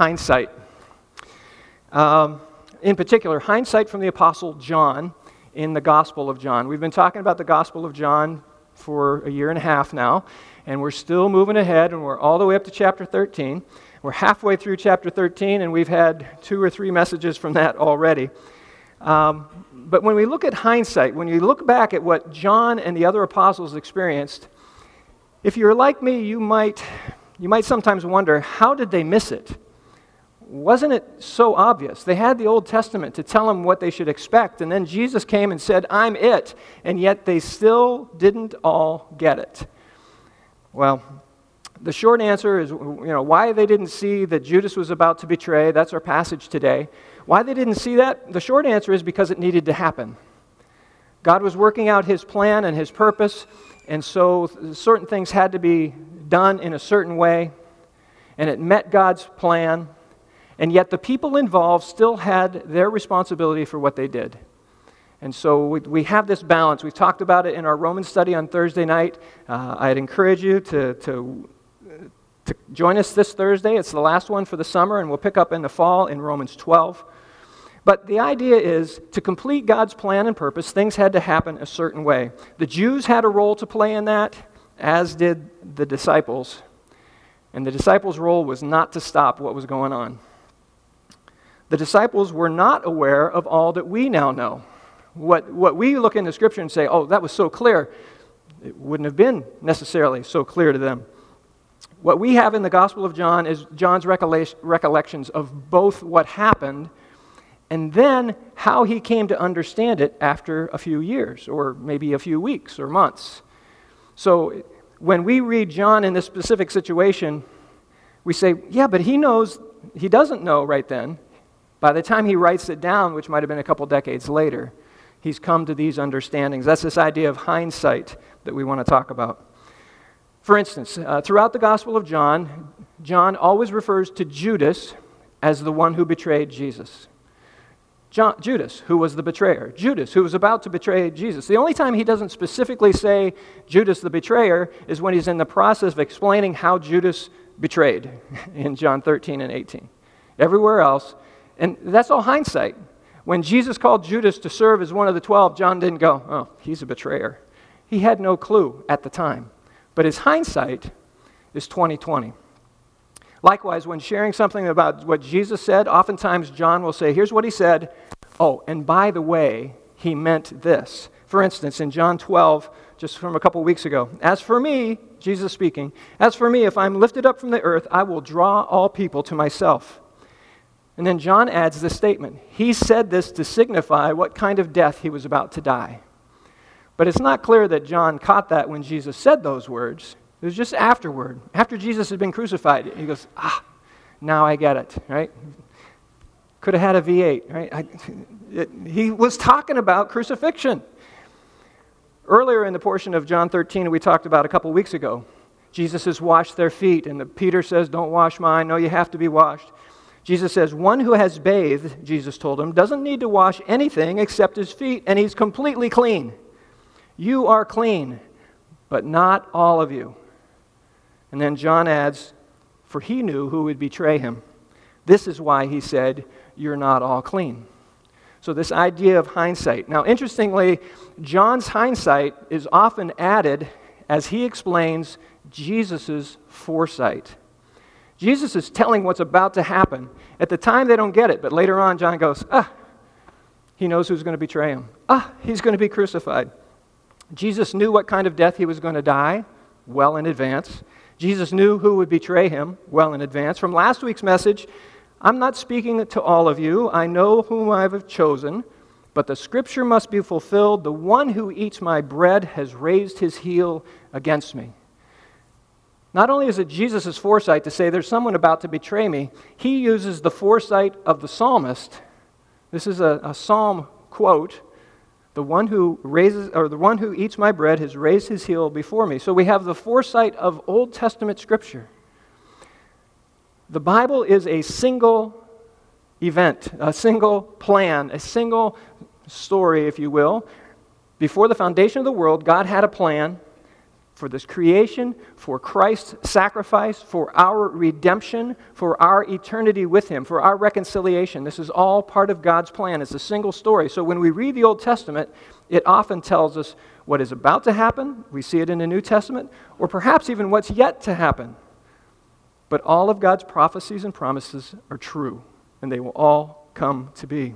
hindsight. In particular, hindsight from the Apostle John in the Gospel of John. We've been talking about the Gospel of John for a year and a half now, and we're still moving ahead, and we're all the way up to chapter 13. We're halfway through chapter 13, and we've had 2 or 3 messages from that already. But when we look at hindsight, when you look back at what John and the other apostles experienced, if you're like me, you might sometimes wonder, how did they miss it? Wasn't it so obvious? They had the Old Testament to tell them what they should expect, and then Jesus came and said, I'm it, and yet they still didn't all get it. Well, the short answer is, why they didn't see that Judas was about to betray. That's our passage today. Why they didn't see that? The short answer is because it needed to happen. God was working out His plan and His purpose, and so certain things had to be done in a certain way, and it met God's plan, and yet the people involved still had their responsibility for what they did. And so we have this balance. We've talked about it in our Romans study on Thursday night. I'd encourage you to join us this Thursday. It's the last one for the summer, and we'll pick up in the fall in Romans 12. But the idea is, to complete God's plan and purpose, things had to happen a certain way. The Jews had a role to play in that, as did the disciples. And the disciples' role was not to stop what was going on. The disciples were not aware of all that we now know. What we look into Scripture and say, oh, that was so clear, it wouldn't have been necessarily so clear to them. What we have in the Gospel of John is John's recollections of both what happened and then how he came to understand it after a few years, or maybe a few weeks or months. So when we read John in this specific situation, we say, yeah, but he doesn't know right then. By the time he writes it down, which might have been a couple decades later, he's come to these understandings. That's this idea of hindsight that we want to talk about. For instance, throughout the Gospel of John, John always refers to Judas as the one who betrayed Jesus. Judas, who was the betrayer. Judas, who was about to betray Jesus. The only time he doesn't specifically say Judas the betrayer is when he's in the process of explaining how Judas betrayed in John 13 and 18. Everywhere else, and that's all hindsight. When Jesus called Judas to serve as one of the 12, John didn't go, oh, he's a betrayer. He had no clue at the time. But his hindsight is 20/20. Likewise, when sharing something about what Jesus said, oftentimes John will say, here's what he said. Oh, and by the way, he meant this. For instance, in John 12, just from a couple weeks ago, as for me, Jesus speaking, as for me, if I'm lifted up from the earth, I will draw all people to myself. And then John adds this statement. He said this to signify what kind of death he was about to die. But it's not clear that John caught that when Jesus said those words. It was just afterward. After Jesus had been crucified, he goes, now I get it, right? Could have had a V8, right? He was talking about crucifixion. Earlier in the portion of John 13 we talked about a couple weeks ago, Jesus has washed their feet, and Peter says, don't wash mine. No, you have to be washed. Jesus says, one who has bathed, Jesus told him, doesn't need to wash anything except his feet, and he's completely clean. You are clean, but not all of you. And then John adds, for he knew who would betray him. This is why he said, you're not all clean. So this idea of hindsight. Now, interestingly, John's hindsight is often added as he explains Jesus' foresight. Jesus is telling what's about to happen. At the time, they don't get it, but later on, John goes, he knows who's going to betray him. He's going to be crucified. Jesus knew what kind of death he was going to die well in advance. Jesus knew who would betray him well in advance. From last week's message, I'm not speaking to all of you. I know whom I have chosen, but the scripture must be fulfilled. The one who eats my bread has raised his heel against me. Not only is it Jesus' foresight to say there's someone about to betray me, he uses the foresight of the psalmist. This is a psalm quote. The one who eats my bread has raised his heel before me. So we have the foresight of Old Testament Scripture. The Bible is a single event, a single plan, a single story, if you will. Before the foundation of the world, God had a plan for this creation, for Christ's sacrifice, for our redemption, for our eternity with Him, for our reconciliation. This is all part of God's plan. It's a single story. So when we read the Old Testament, it often tells us what is about to happen. We see it in the New Testament, or perhaps even what's yet to happen. But all of God's prophecies and promises are true, and they will all come to be.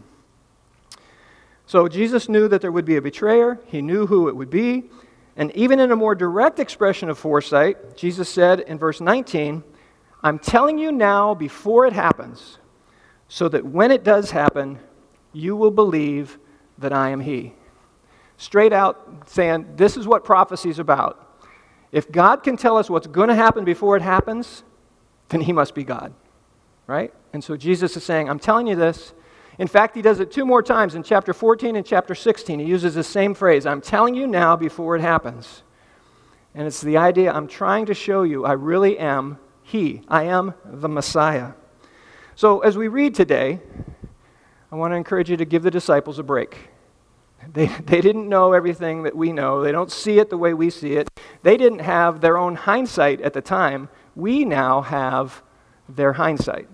So Jesus knew that there would be a betrayer. He knew who it would be. And even in a more direct expression of foresight, Jesus said in verse 19, I'm telling you now before it happens, so that when it does happen, you will believe that I am He. Straight out saying, this is what prophecy is about. If God can tell us what's going to happen before it happens, then He must be God, right? And so Jesus is saying, I'm telling you this. In fact, He does it 2 more times in chapter 14 and chapter 16. He uses the same phrase, I'm telling you now before it happens. And it's the idea, I'm trying to show you I really am He. I am the Messiah. So as we read today, I want to encourage you to give the disciples a break. They didn't know everything that we know. They don't see it the way we see it. They didn't have their own hindsight at the time. We now have their hindsight.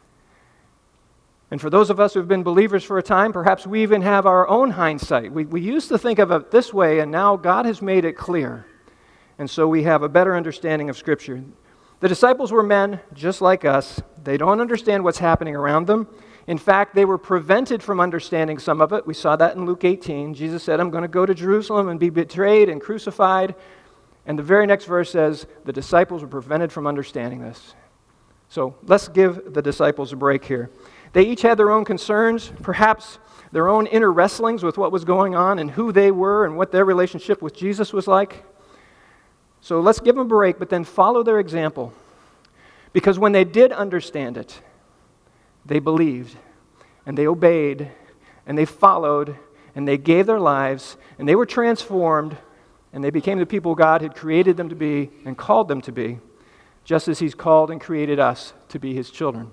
And for those of us who have been believers for a time, perhaps we even have our own hindsight. We used to think of it this way, and now God has made it clear. And so we have a better understanding of Scripture. The disciples were men just like us. They don't understand what's happening around them. In fact, they were prevented from understanding some of it. We saw that in Luke 18. Jesus said, I'm going to go to Jerusalem and be betrayed and crucified. And the very next verse says, the disciples were prevented from understanding this. So let's give the disciples a break here. They each had their own concerns, perhaps their own inner wrestlings with what was going on and who they were and what their relationship with Jesus was like. So let's give them a break, but then follow their example. Because when they did understand it, they believed, and they obeyed, and they followed, and they gave their lives, and they were transformed, and they became the people God had created them to be and called them to be, just as He's called and created us to be His children.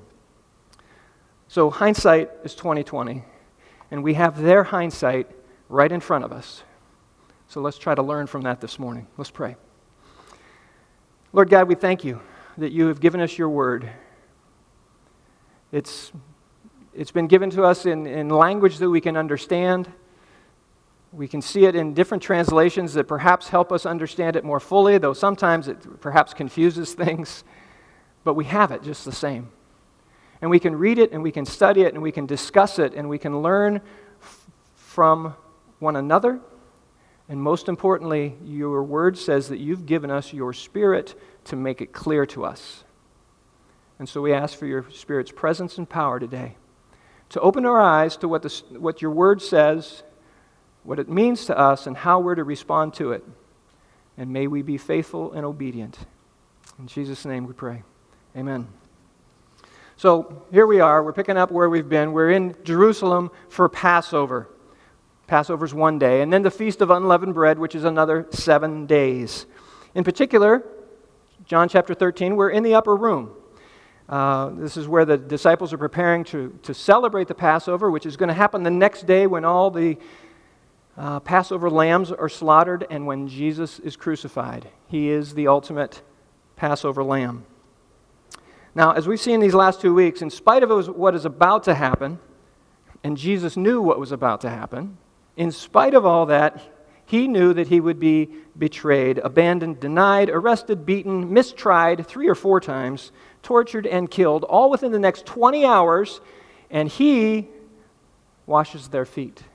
So hindsight is 20/20, and we have their hindsight right in front of us. So let's try to learn from that this morning. Let's pray. Lord God, we thank You that You have given us Your word. It's been given to us in language that we can understand. We can see it in different translations that perhaps help us understand it more fully, though sometimes it perhaps confuses things. But we have it just the same. And we can read it, and we can study it, and we can discuss it, and we can learn from one another. And most importantly, Your word says that You've given us Your Spirit to make it clear to us. And so we ask for Your Spirit's presence and power today to open our eyes to what Your word says, what it means to us, and how we're to respond to it. And may we be faithful and obedient. In Jesus' name we pray. Amen. So here we are. We're picking up where we've been. We're in Jerusalem for Passover. Passover's one day. And then the Feast of Unleavened Bread, which is another 7 days. In particular, John chapter 13, we're in the upper room. This is where the disciples are preparing to celebrate the Passover, which is going to happen the next day when all the Passover lambs are slaughtered and when Jesus is crucified. He is the ultimate Passover lamb. Now, as we've seen these last 2 weeks, in spite of what is about to happen, and Jesus knew what was about to happen, in spite of all that, He knew that He would be betrayed, abandoned, denied, arrested, beaten, mistried 3 or 4 times, tortured, and killed, all within the next 20 hours, and He washes their feet.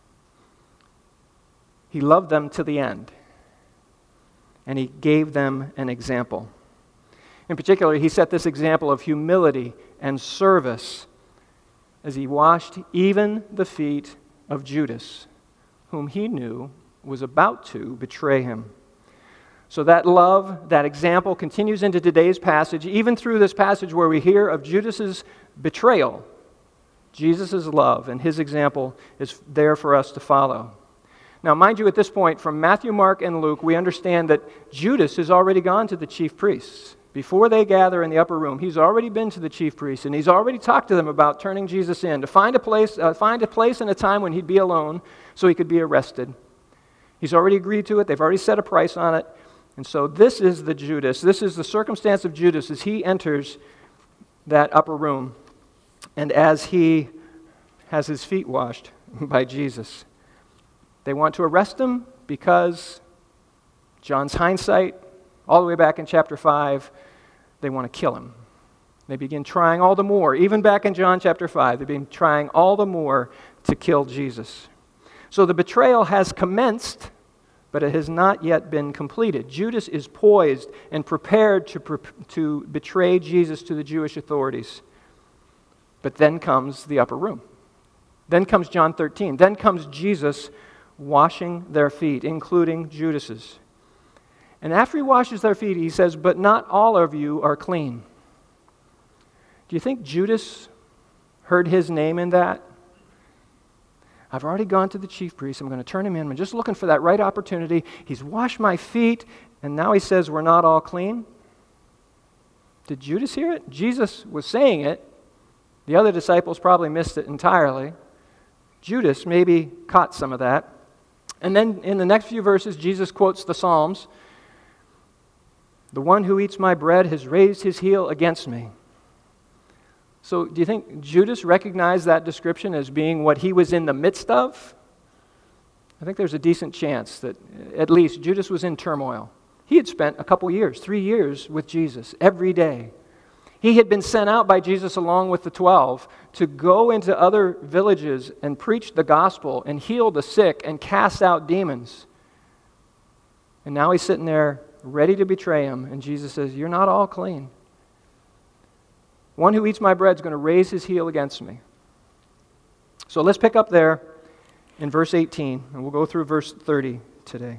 He loved them to the end, and He gave them an example. In particular, He set this example of humility and service as He washed even the feet of Judas, whom He knew was about to betray Him. So that love, that example continues into today's passage, even through this passage where we hear of Judas's betrayal. Jesus' love and His example is there for us to follow. Now, mind you, at this point, from Matthew, Mark, and Luke, we understand that Judas has already gone to the chief priests. Before they gather in the upper room, he's already been to the chief priests, and he's already talked to them about turning Jesus in, to find a place and a time when He'd be alone so He could be arrested. He's already agreed to it. They've already set a price on it. And so this is the Judas. This is the circumstance of Judas as he enters that upper room and as he has his feet washed by Jesus. They want to arrest him because John's hindsight, all the way back in chapter 5, they want to kill him. They begin trying all the more, even back in John chapter 5, they've been trying all the more to kill Jesus. So the betrayal has commenced, but it has not yet been completed. Judas is poised and prepared to betray Jesus to the Jewish authorities. But then comes the upper room. Then comes John 13. Then comes Jesus washing their feet, including Judas's. And after he washes their feet, he says, "But not all of you are clean." Do you think Judas heard his name in that? I've already gone to the chief priest. I'm going to turn him in. I'm just looking for that right opportunity. He's washed my feet, and now he says we're not all clean. Did Judas hear it? Jesus was saying it. The other disciples probably missed it entirely. Judas maybe caught some of that. And then in the next few verses, Jesus quotes the Psalms. "The one who eats my bread has raised his heel against me." So do you think Judas recognized that description as being what he was in the midst of? I think there's a decent chance that at least Judas was in turmoil. He had spent a couple years, 3 years with Jesus every day. He had been sent out by Jesus along with the 12 to go into other villages and preach the gospel and heal the sick and cast out demons. And now he's sitting there ready to betray him, and Jesus says, "You're not all clean. One who eats my bread is going to raise his heel against me." So let's pick up there in verse 18, and we'll go through verse 30 today.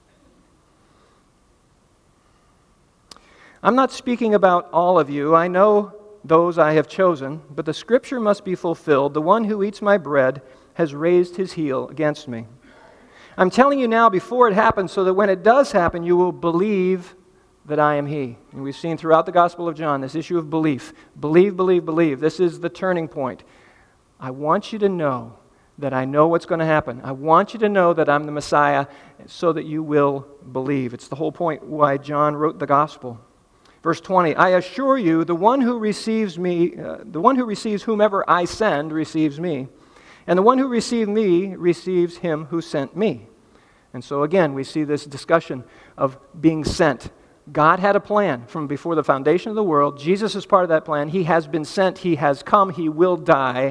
"I'm not speaking about all of you. I know those I have chosen, but the scripture must be fulfilled. The one who eats my bread has raised his heel against me. I'm telling you now before it happens, so that when it does happen, you will believe that I am he." And we've seen throughout the Gospel of John this issue of belief. Believe, believe, believe. This is the turning point. I want you to know that I know what's going to happen. I want you to know that I'm the Messiah so that you will believe. It's the whole point why John wrote the Gospel. Verse 20, "I assure you, the one who receives whomever I send receives me, and the one who receives me receives him who sent me." And so again, we see this discussion of being sent. God had a plan from before the foundation of the world. Jesus is part of that plan. He has been sent. He has come. He will die.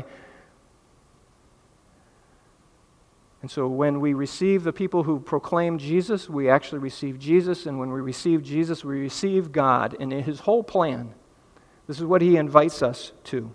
And so when we receive the people who proclaim Jesus, we actually receive Jesus. And when we receive Jesus, we receive God and his whole plan. This is what he invites us to.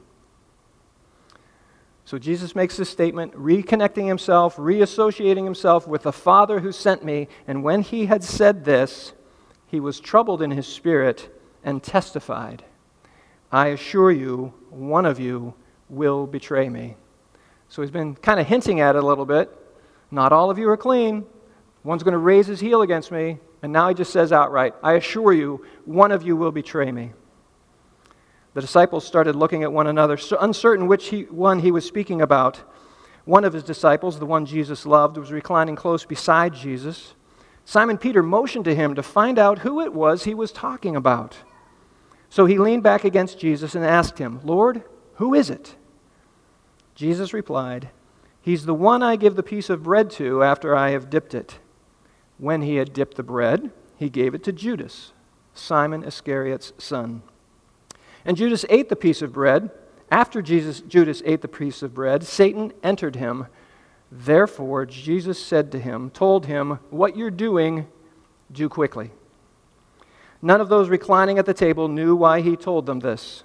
So Jesus makes this statement, reconnecting himself, reassociating himself with the Father who sent me. And when he had said this, he was troubled in his spirit and testified, "I assure you, one of you will betray me." So he's been kind of hinting at it a little bit. Not all of you are clean. One's going to raise his heel against me. And now he just says outright, "I assure you, one of you will betray me." The disciples started looking at one another, uncertain which one he was speaking about. One of his disciples, the one Jesus loved, was reclining close beside Jesus. Simon Peter motioned to him to find out who it was he was talking about. So he leaned back against Jesus and asked him, "Lord, who is it?" Jesus replied, "He's the one I give the piece of bread to after I have dipped it." When he had dipped the bread, he gave it to Judas, Simon Iscariot's son. And Judas ate the piece of bread. After Judas ate the piece of bread, Satan entered him. Therefore, Jesus told him, "What you're doing, do quickly." None of those reclining at the table knew why he told him this.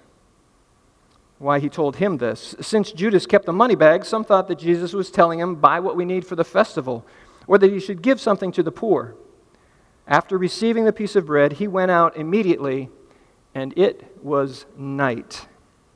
Since Judas kept the money bag, some thought that Jesus was telling him, "Buy what we need for the festival," or that he should give something to the poor. After receiving the piece of bread, he went out immediately, and it was night.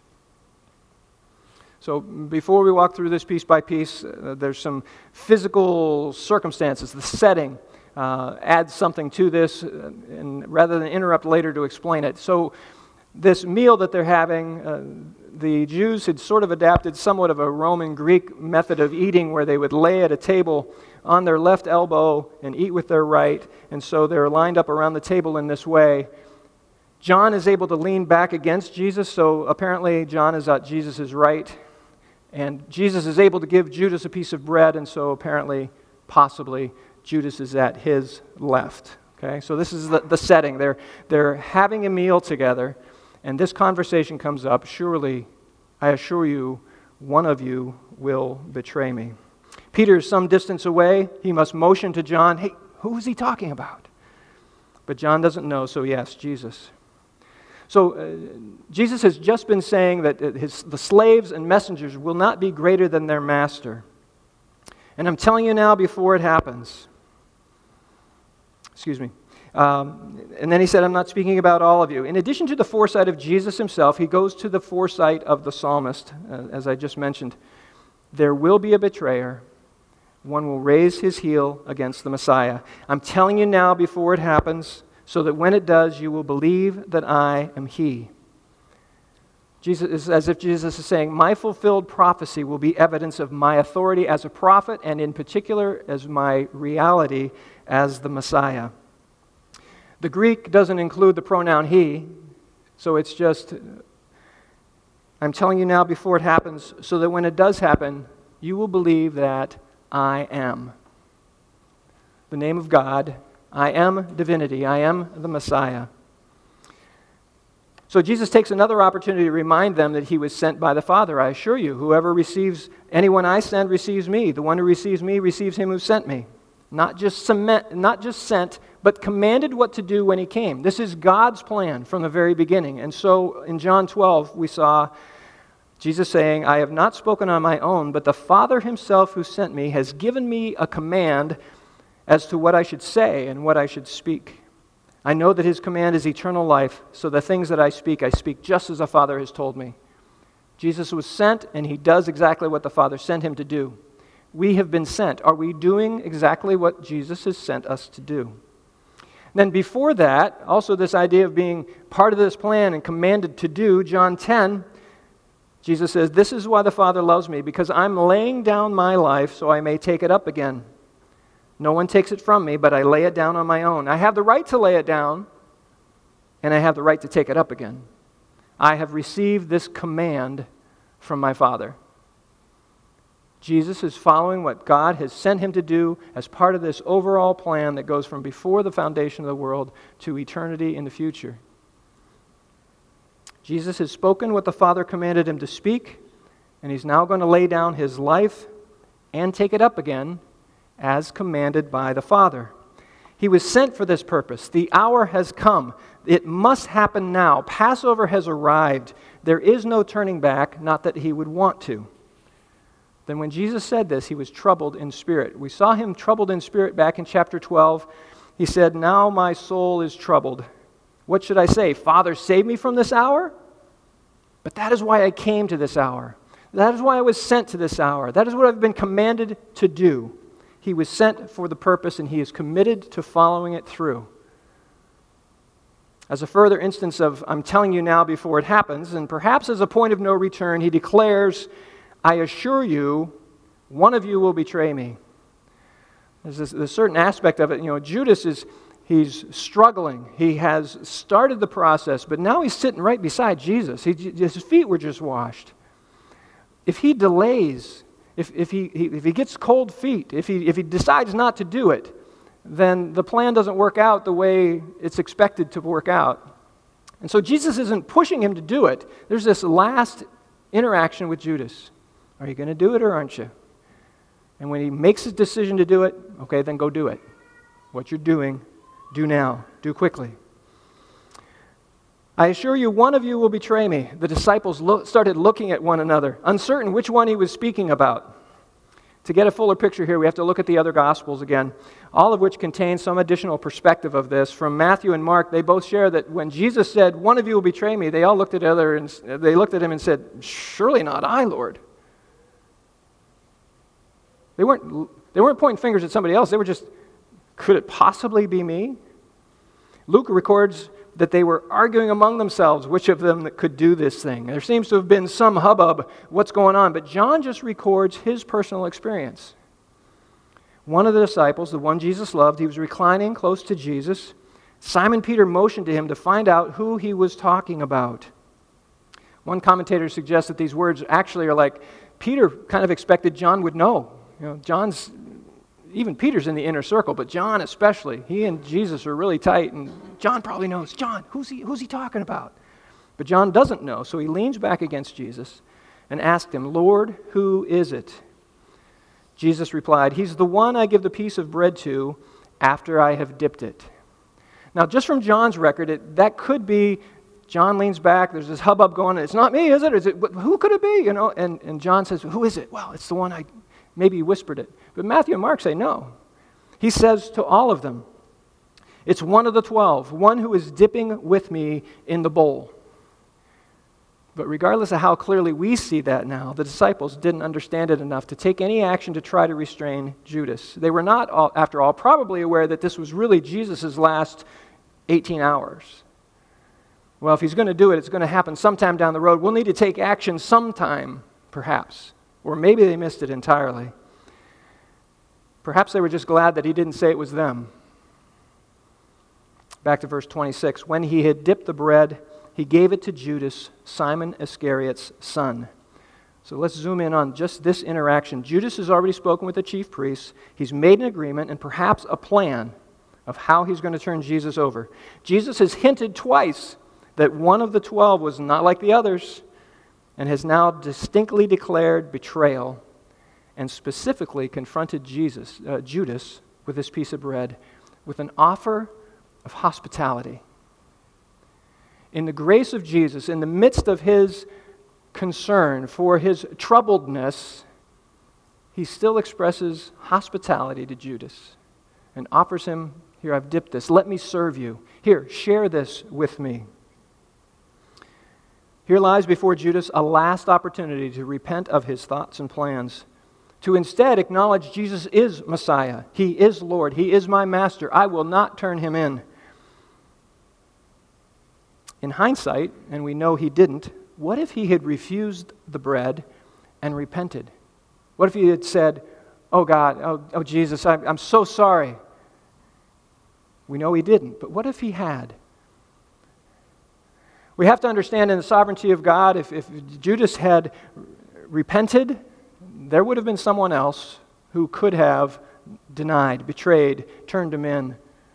So before we walk through this piece by piece, there's some physical circumstances. The setting adds something to this, and rather than interrupt later to explain it. So this meal that they're having, the Jews had sort of adapted somewhat of a Roman Greek method of eating where they would lay at a table on their left elbow and eat with their right, and so they're lined up around the table in this way. John is able to lean back against Jesus, so apparently John is at Jesus' right, and Jesus is able to give Judas a piece of bread, and so apparently, possibly, Judas is at his left. Okay, so this is the setting. They're having a meal together, and this conversation comes up. Surely, I assure you, one of you will betray me. Peter is some distance away. He must motion to John, hey, who is he talking about? But John doesn't know, so he asks Jesus. So Jesus has just been saying that the slaves and messengers will not be greater than their master. And I'm telling you now before it happens. Excuse me. And then he said, I'm not speaking about all of you. In addition to the foresight of Jesus himself, he goes to the foresight of the psalmist, as I just mentioned. There will be a betrayer. One will raise his heel against the Messiah. I'm telling you now before it happens, so that when it does, you will believe that I am he. Jesus is as if Jesus is saying, my fulfilled prophecy will be evidence of my authority as a prophet, and in particular as my reality as the Messiah. The Greek doesn't include the pronoun he, so it's just, I'm telling you now before it happens, so that when it does happen, you will believe that I am. The name of God, I am divinity, I am the Messiah. So Jesus takes another opportunity to remind them that he was sent by the Father. I assure you, whoever receives anyone I send receives me. The one who receives me receives him who sent me. Not just sent, but commanded what to do when he came. This is God's plan from the very beginning. And so in John 12, we saw Jesus saying, I have not spoken on my own, but the Father himself who sent me has given me a command as to what I should say and what I should speak. I know that his command is eternal life, so the things that I speak just as the Father has told me. Jesus was sent, and he does exactly what the Father sent him to do. We have been sent. Are we doing exactly what Jesus has sent us to do? Then before that, also this idea of being part of this plan and commanded to do, John 10, Jesus says, this is why the Father loves me, because I'm laying down my life so I may take it up again. No one takes it from me, but I lay it down on my own. I have the right to lay it down, and I have the right to take it up again. I have received this command from my Father. Jesus is following what God has sent him to do as part of this overall plan that goes from before the foundation of the world to eternity in the future. Jesus has spoken what the Father commanded him to speak, and he's now going to lay down his life and take it up again as commanded by the Father. He was sent for this purpose. The hour has come. It must happen now. Passover has arrived. There is no turning back, not that he would want to. Then when Jesus said this, he was troubled in spirit. We saw him troubled in spirit back in chapter 12. He said, now my soul is troubled. What should I say? Father, save me from this hour? But that is why I came to this hour. That is why I was sent to this hour. That is what I've been commanded to do. He was sent for the purpose, and he is committed to following it through. As a further instance of, I'm telling you now before it happens, and perhaps as a point of no return, he declares, I assure you, one of you will betray me. There's a certain aspect of it. Judas he's struggling. He has started the process, but now he's sitting right beside Jesus. His feet were just washed. If he delays, if he gets cold feet, if he decides not to do it, then the plan doesn't work out the way it's expected to work out. And so Jesus isn't pushing him to do it. There's this last interaction with Judas. Are you going to do it or aren't you? And when he makes his decision to do it, okay, then go do it. What you're doing, do now. Do quickly. I assure you, one of you will betray me. The disciples started looking at one another, uncertain which one he was speaking about. To get a fuller picture here, we have to look at the other Gospels again, all of which contain some additional perspective of this. From Matthew and Mark, they both share that when Jesus said, one of you will betray me, they all looked at him and said, surely not I, Lord. They weren't pointing fingers at somebody else. They were just, could it possibly be me? Luke records that they were arguing among themselves which of them that could do this thing. There seems to have been some hubbub, what's going on, but John just records his personal experience. One of the disciples, the one Jesus loved, he was reclining close to Jesus. Simon Peter motioned to him to find out who he was talking about. One commentator suggests that these words actually are like Peter kind of expected John would know. Even Peter's in the inner circle, but John especially. He and Jesus are really tight, and John probably knows. John, who's he talking about? But John doesn't know, so he leans back against Jesus and asked him, Lord, who is it? Jesus replied, he's the one I give the piece of bread to after I have dipped it. Now, just from John's record, that could be John leans back, there's this hubbub going, it's not me, is it? Who could it be? And John says, who is it? Well, it's the one maybe he whispered it. But Matthew and Mark say no. He says to all of them, it's one of the 12, one who is dipping with me in the bowl. But regardless of how clearly we see that now, the disciples didn't understand it enough to take any action to try to restrain Judas. They were not, after all, probably aware that this was really Jesus' last 18 hours. Well, if he's going to do it, it's going to happen sometime down the road. We'll need to take action sometime, perhaps. Or maybe they missed it entirely. Perhaps they were just glad that he didn't say it was them. Back to verse 26. When he had dipped the bread, he gave it to Judas, Simon Iscariot's son. So let's zoom in on just this interaction. Judas has already spoken with the chief priests. He's made an agreement and perhaps a plan of how he's going to turn Jesus over. Jesus has hinted twice that one of the 12 was not like the others and has now distinctly declared betrayal and specifically confronted Judas with this piece of bread with an offer of hospitality. In the grace of Jesus, in the midst of his concern for his troubledness, he still expresses hospitality to Judas and offers him, here, I've dipped this. Let me serve you. Here, share this with me. Here lies before Judas a last opportunity to repent of his thoughts and plans, to instead acknowledge Jesus is Messiah. He is Lord. He is my master. I will not turn him in. In hindsight, and we know he didn't, what if he had refused the bread and repented? What if he had said, oh God, oh Jesus, I'm so sorry. We know he didn't, but what if he had? We have to understand in the sovereignty of God, if Judas had repented, there would have been someone else who could have denied, betrayed, turned him in.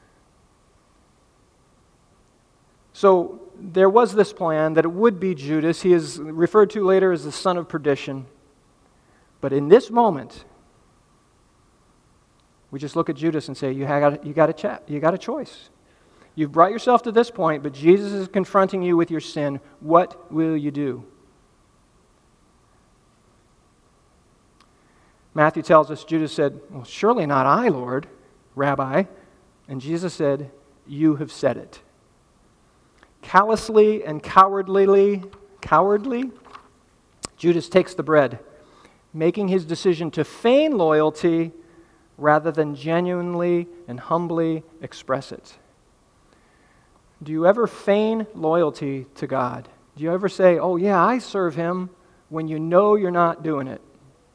So there was this plan that it would be Judas. He is referred to later as the son of perdition. But in this moment, we just look at Judas and say, you got a choice. You've brought yourself to this point, but Jesus is confronting you with your sin. What will you do? Matthew tells us Judas said, well, surely not I, Lord, Rabbi. And Jesus said, you have said it. Callously and cowardly, Judas takes the bread, making his decision to feign loyalty rather than genuinely and humbly express it. Do you ever feign loyalty to God? Do you ever say, oh yeah, I serve him, when you know you're not doing it?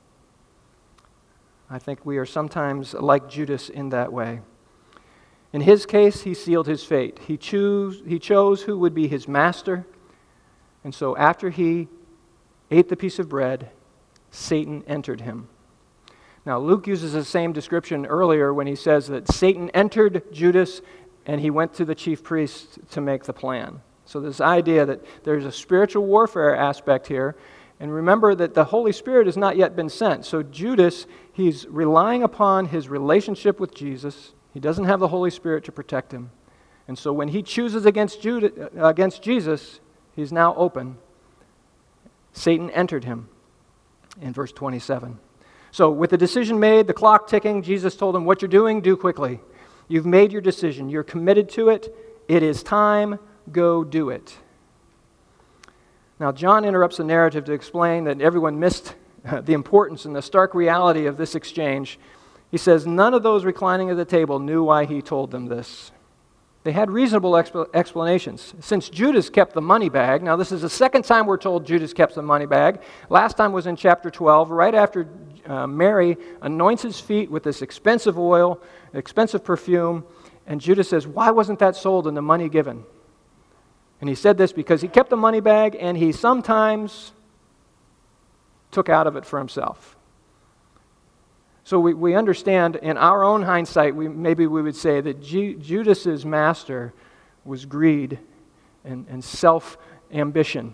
I think we are sometimes like Judas in that way. In his case, he sealed his fate. He chose who would be his master. And so after he ate the piece of bread, Satan entered him. Now, Luke uses the same description earlier when he says that Satan entered Judas and he went to the chief priests to make the plan. So this idea that there's a spiritual warfare aspect here. And remember that the Holy Spirit has not yet been sent. So Judas, he's relying upon his relationship with Jesus. He doesn't have the Holy Spirit to protect him. And so when he chooses against Jesus, he's now open. Satan entered him in verse 27. So with the decision made, the clock ticking, Jesus told him, what you're doing, do quickly. You've made your decision. You're committed to it. It is time. Go do it. Now, John interrupts the narrative to explain that everyone missed the importance and the stark reality of this exchange. He says, none of those reclining at the table knew why he told them this. They had reasonable explanations. Since Judas kept the money bag, now this is the second time we're told Judas kept the money bag. Last time was in chapter 12, right after Mary anoints his feet with this expensive oil, expensive perfume, and Judas says, "Why wasn't that sold and the money given?" And he said this because he kept the money bag and he sometimes took out of it for himself. So we understand in our own hindsight, maybe we would say that Judas's master was greed and self-ambition.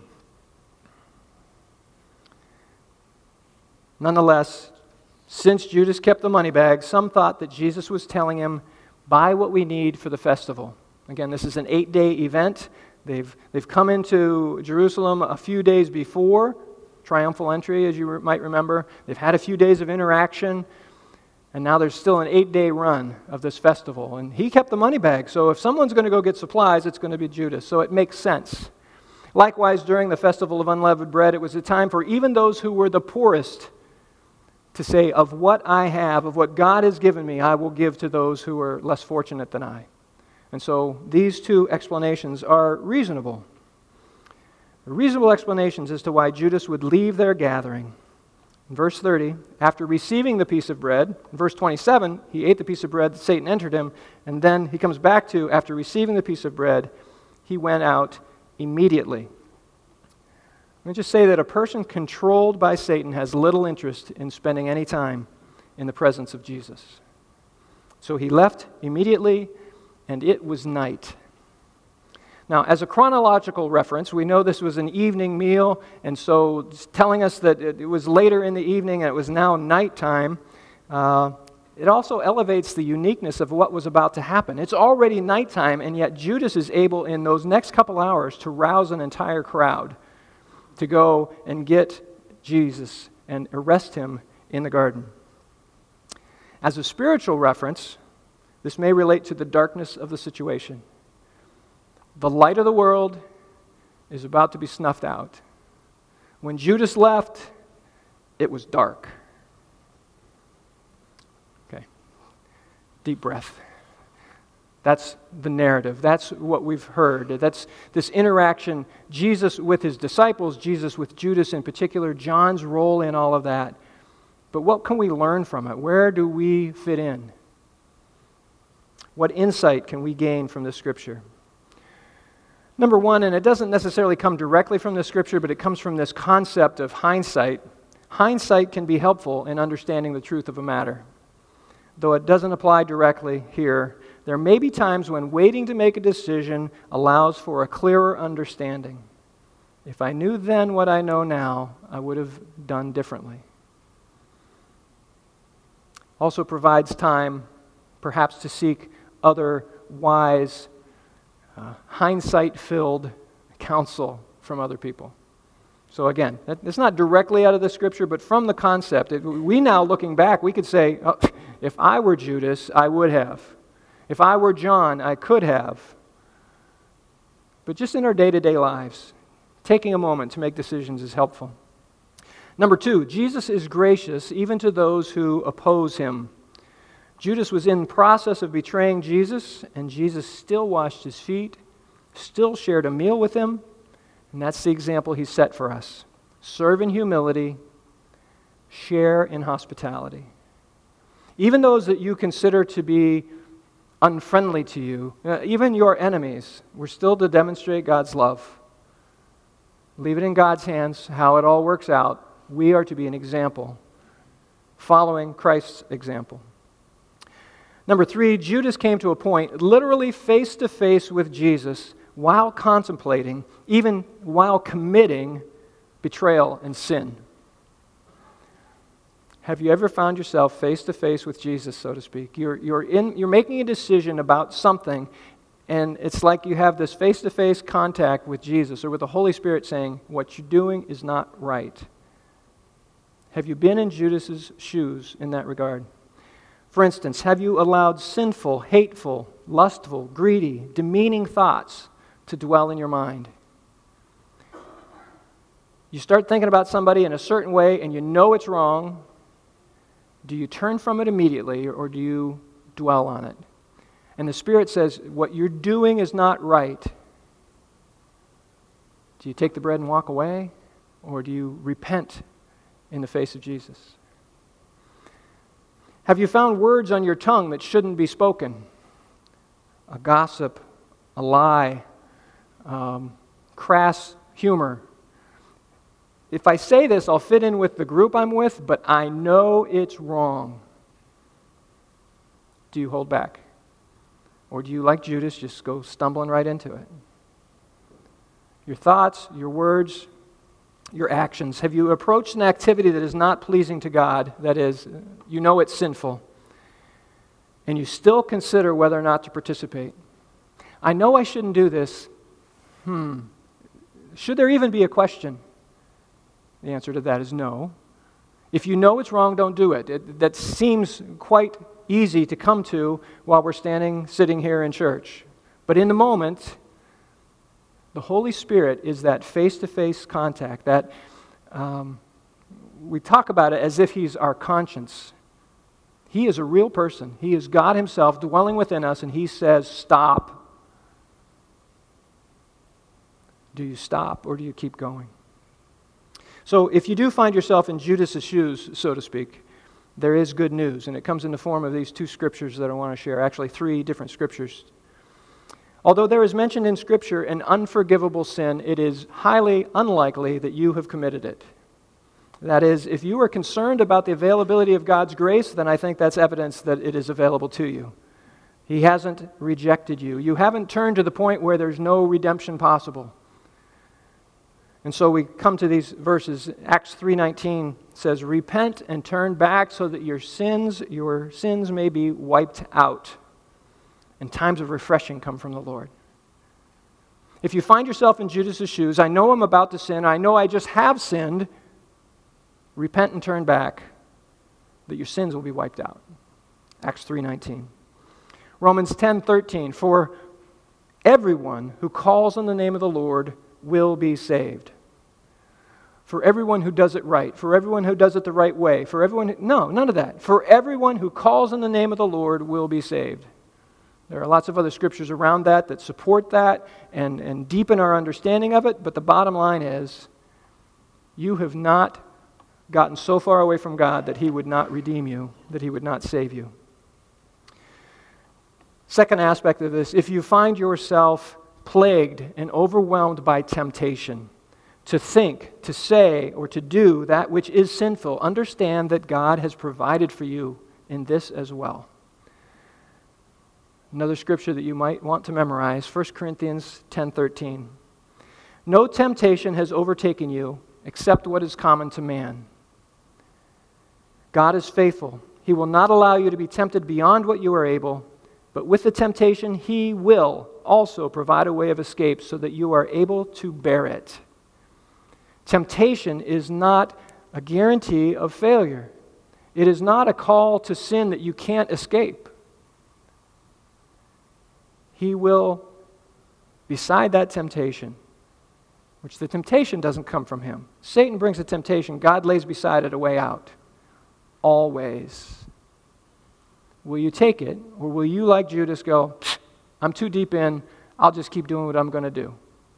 Nonetheless, since Judas kept the money bag, some thought that Jesus was telling him, buy what we need for the festival. Again, this is an 8-day event. They've come into Jerusalem a few days before triumphal entry, as you might remember. They've had a few days of interaction, and now there's still an 8-day run of this festival. And he kept the money bag, so if someone's going to go get supplies, it's going to be Judas. So it makes sense. Likewise, during the festival of unleavened bread, it was a time for even those who were the poorest to say, of what I have, of what God has given me, I will give to those who are less fortunate than I. And so these two explanations are reasonable. Reasonable explanations as to why Judas would leave their gathering. In verse 30, after receiving the piece of bread, in verse 27, he ate the piece of bread that Satan entered him, and then he comes back to, after receiving the piece of bread, he went out immediately. Let me just say that a person controlled by Satan has little interest in spending any time in the presence of Jesus. So he left immediately, and it was night. Now, as a chronological reference, we know this was an evening meal, and so telling us that it was later in the evening and it was now nighttime, it also elevates the uniqueness of what was about to happen. It's already nighttime, and yet Judas is able in those next couple hours to rouse an entire crowd to go and get Jesus and arrest him in the garden. As a spiritual reference, this may relate to the darkness of the situation. The light of the world is about to be snuffed out. When Judas left, it was dark. Okay. Deep breath. That's the narrative. That's what we've heard. That's this interaction, Jesus with his disciples, Jesus with Judas in particular, John's role in all of that. But what can we learn from it? Where do we fit in? What insight can we gain from this scripture? Number one, and it doesn't necessarily come directly from the scripture, but it comes from this concept of hindsight. Hindsight can be helpful in understanding the truth of a matter. Though it doesn't apply directly here, there may be times when waiting to make a decision allows for a clearer understanding. If I knew then what I know now, I would have done differently. Also provides time, perhaps, to seek other wise, hindsight-filled counsel from other people. So again, it's not directly out of the scripture, but from the concept. We now, looking back, we could say, oh, if I were Judas, I would have. If I were John, I could have. But just in our day-to-day lives, taking a moment to make decisions is helpful. Number two, Jesus is gracious even to those who oppose him. Judas was in the process of betraying Jesus, and Jesus still washed his feet, still shared a meal with him, and that's the example he set for us. Serve in humility, share in hospitality. Even those that you consider to be unfriendly to you, even your enemies, we're still to demonstrate God's love. Leave it in God's hands, how it all works out. We are to be an example, following Christ's example. Number three, Judas came to a point, literally face to face with Jesus, while contemplating, even while committing betrayal and sin. Have you ever found yourself face to face with Jesus, so to speak? You're making a decision about something, and it's like you have this face-to-face contact with Jesus or with the Holy Spirit saying, what you're doing is not right. Have you been in Judas's shoes in that regard? For instance, have you allowed sinful, hateful, lustful, greedy, demeaning thoughts to dwell in your mind? You start thinking about somebody in a certain way and you know it's wrong. Do you turn from it immediately or do you dwell on it? and the Spirit says, what you're doing is not right, do you take the bread and walk away, or do you repent in the face of Jesus? Have you found words on your tongue that shouldn't be spoken? A gossip, a lie, crass humor. If I say this, I'll fit in with the group I'm with, but I know it's wrong. Do you hold back? Or do you, like Judas, just go stumbling right into it? Your thoughts, your words, your actions. Have you approached an activity that is not pleasing to God, that is, you know it's sinful, and you still consider whether or not to participate? I know I shouldn't do this. Should there even be a question? The answer to that is no. If you know it's wrong, don't do it. That seems quite easy to come to while we're sitting here in church. But in the moment, the Holy Spirit is that face-to-face contact, that we talk about it as if He's our conscience. He is a real person. He is God Himself dwelling within us, and He says, stop. Do you stop, or do you keep going? So if you do find yourself in Judas's shoes, so to speak, there is good news, and it comes in the form of these two scriptures that I want to share, actually 3 different scriptures. Although there is mentioned in Scripture an unforgivable sin, it is highly unlikely that you have committed it. That is, if you are concerned about the availability of God's grace, then I think that's evidence that it is available to you. He hasn't rejected you. You haven't turned to the point where there's no redemption possible. And so we come to these verses. Acts 3:19 says, repent and turn back so that your sins may be wiped out, and times of refreshing come from the Lord. If you find yourself in Judas' shoes, I know I'm about to sin, I know I just have sinned, repent and turn back, that your sins will be wiped out. Acts 3:19. Romans 10:13, for everyone who calls on the name of the Lord will be saved. For everyone who does it right, for everyone who does it the right way, for everyone no, none of that. For everyone who calls on the name of the Lord will be saved. There are lots of other scriptures around that support that and deepen our understanding of it, but the bottom line is, you have not gotten so far away from God that He would not redeem you, that He would not save you. Second aspect of this, if you find yourself plagued and overwhelmed by temptation to think, to say, or to do that which is sinful, understand that God has provided for you in this as well. Another scripture that you might want to memorize, 1 Corinthians 10:13. No temptation has overtaken you except what is common to man. God is faithful. He will not allow you to be tempted beyond what you are able, but with the temptation, He will also provide a way of escape so that you are able to bear it. Temptation is not a guarantee of failure. It is not a call to sin that you can't escape. He will, beside that temptation, which the temptation doesn't come from Him. Satan brings the temptation. God lays beside it a way out. Always. Will you take it, or will you, like Judas, go, I'm too deep in, I'll just keep doing what I'm going to do?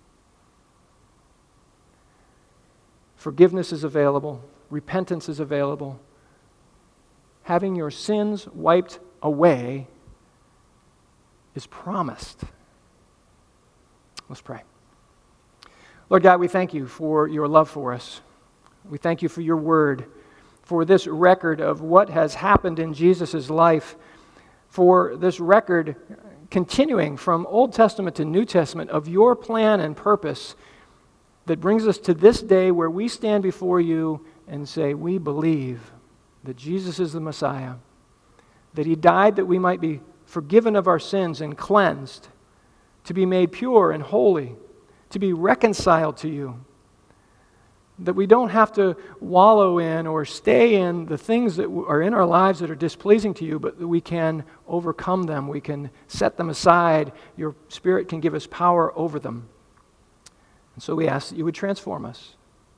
Forgiveness is available. Repentance is available. Having your sins wiped away is promised. Let's pray. Lord God, we thank You for Your love for us. We thank You for Your word, for this record of what has happened in Jesus' life, for this record continuing from Old Testament to New Testament of Your plan and purpose that brings us to this day where we stand before You and say, we believe that Jesus is the Messiah, that He died that we might be forgiven of our sins and cleansed, to be made pure and holy, to be reconciled to You, that we don't have to wallow in or stay in the things that are in our lives that are displeasing to You, but that we can overcome them, we can set them aside, Your Spirit can give us power over them. And so we ask that You would transform us.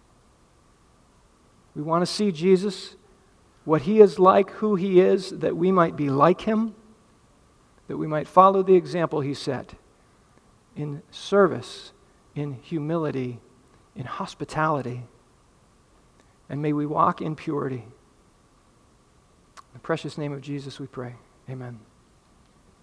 We want to see Jesus, what He is like, who He is, that we might be like Him, that we might follow the example he set in service, in humility, in hospitality. And may we walk in purity. In the precious name of Jesus we pray. Amen.